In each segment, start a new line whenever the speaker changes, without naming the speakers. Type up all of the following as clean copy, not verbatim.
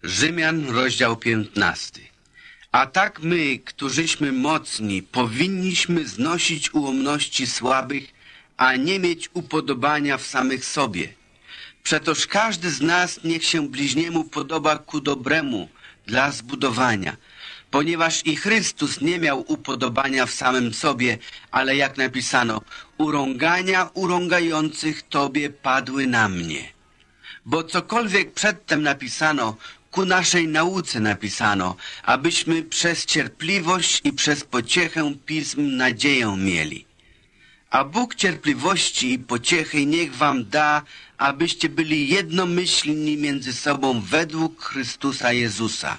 Rzymian, rozdział 15. A tak my, którzyśmy mocni, powinniśmy znosić ułomności słabych, a nie mieć upodobania w samych sobie. Przetoż każdy z nas niech się bliźniemu podoba ku dobremu, dla zbudowania. Ponieważ i Chrystus nie miał upodobania w samym sobie, ale jak napisano, urągania urągających Tobie padły na mnie. Bo cokolwiek przedtem napisano, ku naszej nauce napisano, abyśmy przez cierpliwość i przez pociechę Pism nadzieję mieli. A Bóg cierpliwości i pociechy niech wam da, abyście byli jednomyślni między sobą według Chrystusa Jezusa.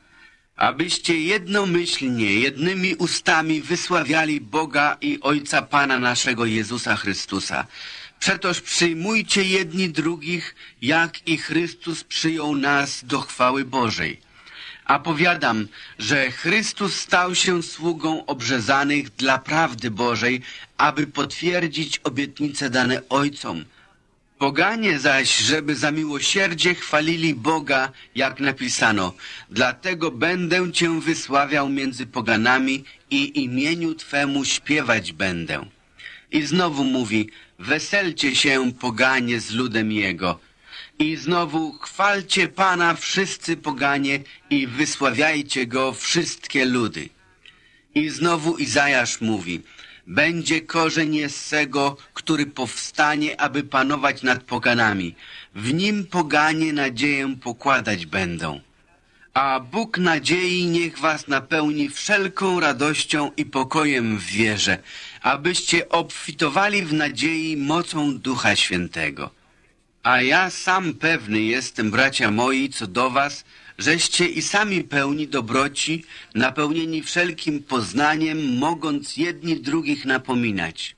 Abyście jednomyślnie, jednymi ustami wysławiali Boga i Ojca Pana naszego Jezusa Chrystusa. Przetoż przyjmujcie jedni drugich, jak i Chrystus przyjął nas do chwały Bożej. A powiadam, że Chrystus stał się sługą obrzezanych dla prawdy Bożej, aby potwierdzić obietnice dane ojcom. Poganie zaś, żeby za miłosierdzie chwalili Boga, jak napisano, dlatego będę Cię wysławiał między poganami i imieniu Twemu śpiewać będę. I znowu mówi, weselcie się, poganie, z ludem Jego. I znowu chwalcie Pana wszyscy poganie i wysławiajcie Go wszystkie ludy. I znowu Izajasz mówi, będzie korzeń Jessego, który powstanie, aby panować nad poganami. W nim poganie nadzieję pokładać będą. A Bóg nadziei niech was napełni wszelką radością i pokojem w wierze, abyście obfitowali w nadziei mocą Ducha Świętego. A ja sam pewny jestem, bracia moi, co do was, żeście i sami pełni dobroci, napełnieni wszelkim poznaniem, mogąc jedni drugich napominać.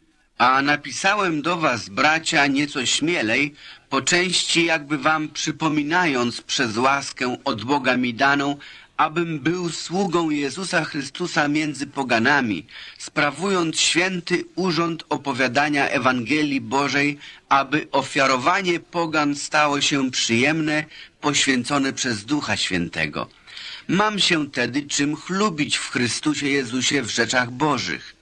A napisałem do was, bracia, nieco śmielej, po części jakby wam przypominając przez łaskę od Boga mi daną, abym był sługą Jezusa Chrystusa między poganami, sprawując święty urząd opowiadania Ewangelii Bożej, aby ofiarowanie pogan stało się przyjemne, poświęcone przez Ducha Świętego. Mam się tedy czym chlubić w Chrystusie Jezusie w rzeczach Bożych.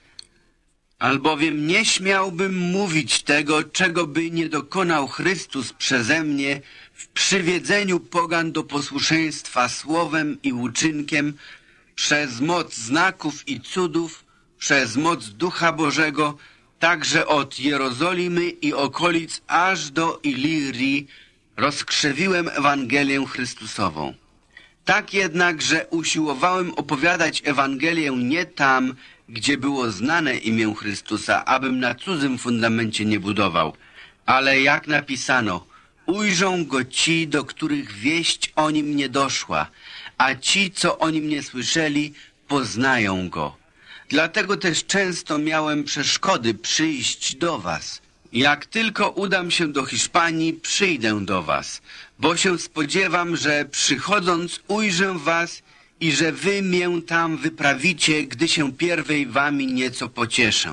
Albowiem nie śmiałbym mówić tego, czego by nie dokonał Chrystus przeze mnie w przywiedzeniu pogan do posłuszeństwa słowem i uczynkiem, przez moc znaków i cudów, przez moc Ducha Bożego, także od Jerozolimy i okolic aż do Ilirii rozkrzewiłem Ewangelię Chrystusową. Tak jednak, że usiłowałem opowiadać Ewangelię nie tam, gdzie było znane imię Chrystusa, abym na cudzym fundamencie nie budował, ale jak napisano, ujrzą go ci, do których wieść o nim nie doszła, a ci, co o nim nie słyszeli, poznają go. Dlatego też często miałem przeszkody przyjść do was. Jak tylko udam się do Hiszpanii, przyjdę do was, bo się spodziewam, że przychodząc ujrzę was i że wy mię tam wyprawicie, gdy się pierwej wami nieco pocieszę.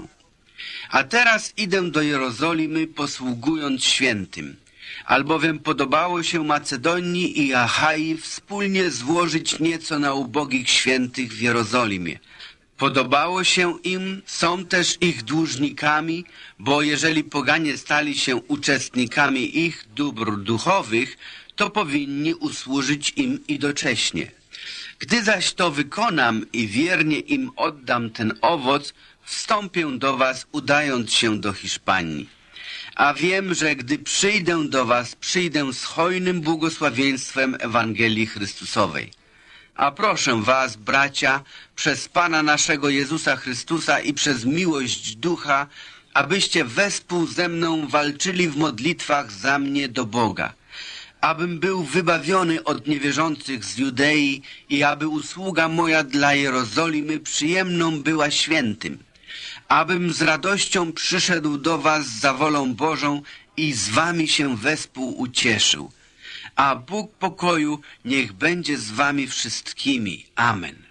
A teraz idę do Jerozolimy, posługując świętym, albowiem podobało się Macedonii i Achai wspólnie złożyć nieco na ubogich świętych w Jerozolimie. Podobało się im, są też ich dłużnikami, bo jeżeli poganie stali się uczestnikami ich dóbr duchowych, to powinni usłużyć im i docześnie. Gdy zaś to wykonam i wiernie im oddam ten owoc, wstąpię do was, udając się do Hiszpanii. A wiem, że gdy przyjdę do was, przyjdę z hojnym błogosławieństwem Ewangelii Chrystusowej. A proszę was, bracia, przez Pana naszego Jezusa Chrystusa i przez miłość Ducha, abyście wespół ze mną walczyli w modlitwach za mnie do Boga, abym był wybawiony od niewierzących z Judei i aby usługa moja dla Jerozolimy przyjemną była świętym, abym z radością przyszedł do was za wolą Bożą i z wami się wespół ucieszył. A Bóg pokoju niech będzie z wami wszystkimi. Amen.